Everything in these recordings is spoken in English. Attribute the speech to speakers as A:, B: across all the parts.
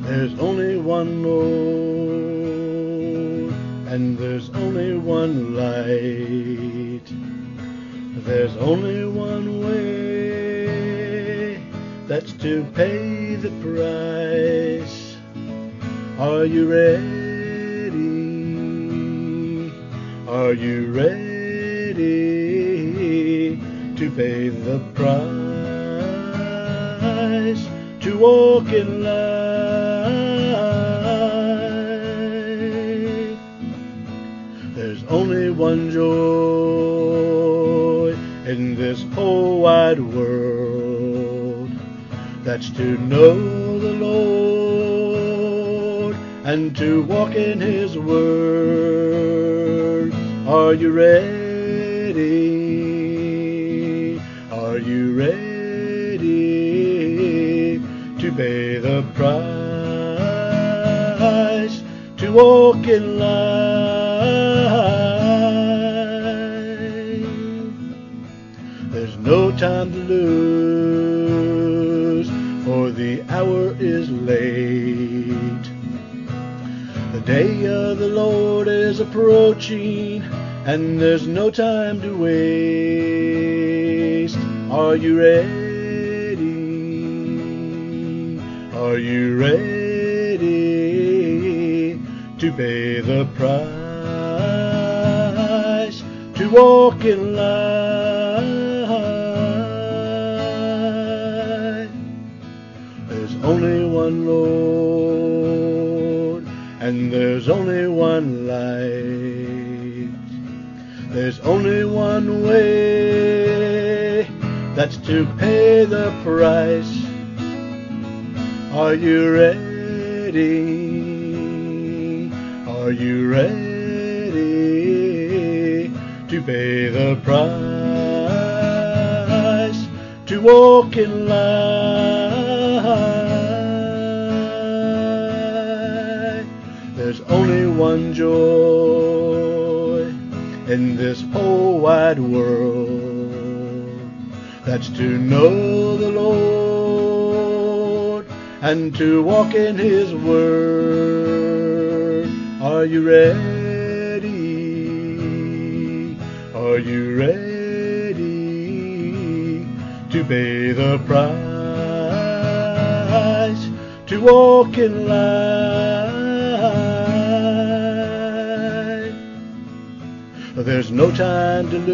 A: There's only one Lord, and there's only one light. There's only one way, that's to pay the price. Are you ready? Are you ready to pay the price, to walk in light? There's only one joy in this whole wide world, that's to know the Lord and to walk in His word. Are you ready? Are you ready to pay the price, to walk in light? There's no time to lose, for the hour is late. The day of the Lord is approaching, and there's no time to waste. Are you ready? Are you ready to pay the price, to walk in light? There's only one Lord, and there's only one light. There's only one way, that's to pay the price. Are you ready? Are you ready to pay the price, to walk in light? There's only one joy in this whole wide world, that's to know the Lord and to walk in His word. Are you ready? Are you ready to pay the price, to walk in light? There's no time to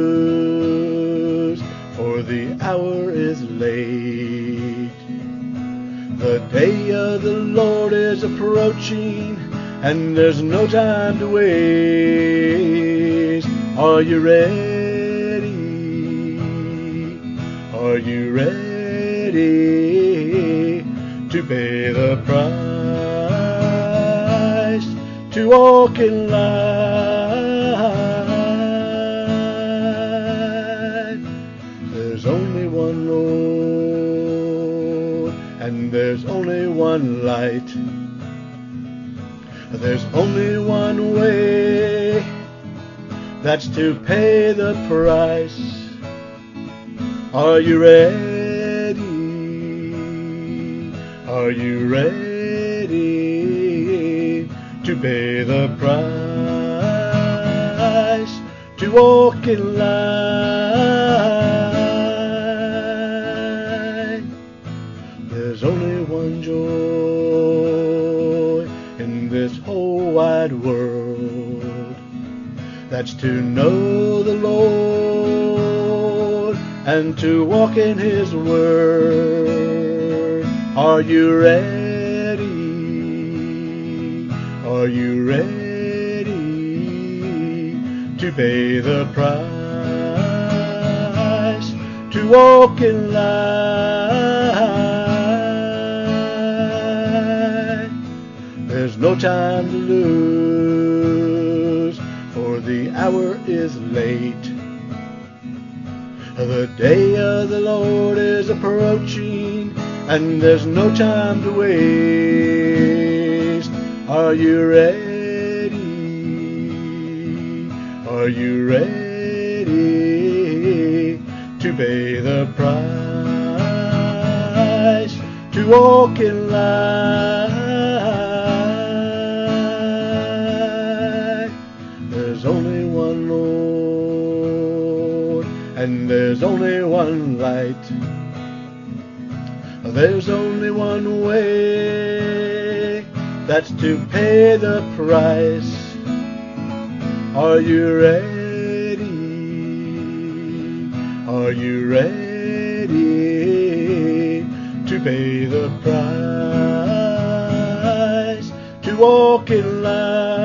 A: lose, for the hour is late. The day of the Lord is approaching, and there's no time to waste. Are you ready? Are you ready to pay the price, to walk in light? There's only one Lord, and there's only one light. There's only one way, that's to pay the price. Are you ready? Are you ready to pay the price, to walk in light? There's only one joy in this whole wide world, that's to know the Lord and to walk in His word. Are you ready? Are you ready to pay the price, to walk in light? There's no time to lose, for the hour is late. The day of the Lord is approaching, and there's no time to waste. Are you ready? Are you ready to pay the price, to to walk in light. There's only one Lord, and there's only one light. There's only one way, that's to pay the price. Are you ready? Are you ready to pay the price, to walk in light?